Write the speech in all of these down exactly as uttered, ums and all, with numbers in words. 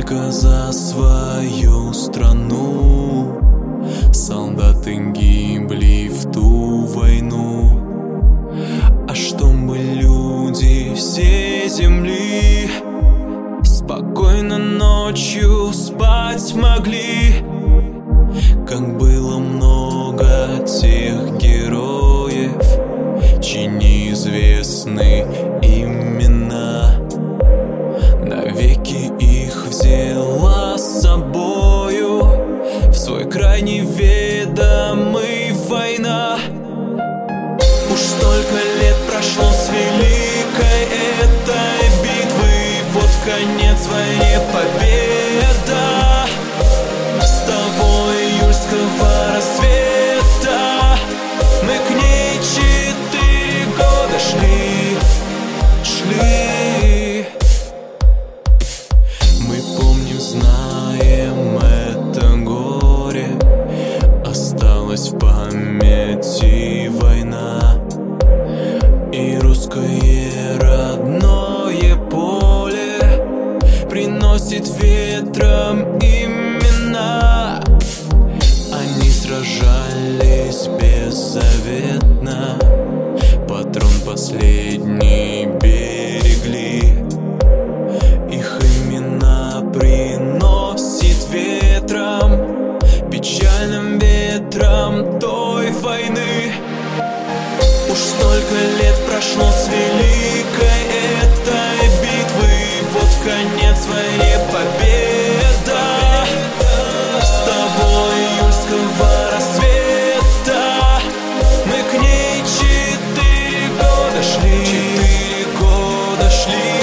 только за свою страну солдаты гибли в ту войну. А чтобы люди всей земли спокойно ночью спать могли, как было много тех героев, чьи неизвестны имена. Навеки их взяла с собою в свой край неведомый война. Уж столько лет прошло с великой этой битвы, вот конец войне победа. С того июльского рассвета мы к ней четыре года шли, шли. Мы помним, знаем это горе, осталась в памяти война. И русское родное поле приносит ветром имена. Они сражались беззаветно, патрон последний берегли. Их имена приносит ветром, печальным ветром той войны. Уж столько лет прошло с великой этой битвы, вот конец войне победа. С того июльского рассвета мы к ней четыре года шли, четыре года шли.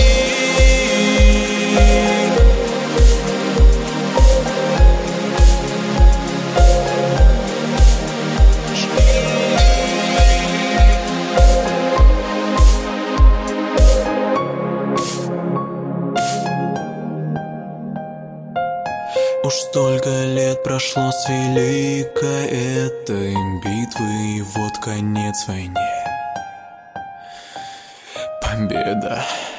Уж столько лет прошло с великой этой битвы, вот конец войне победа.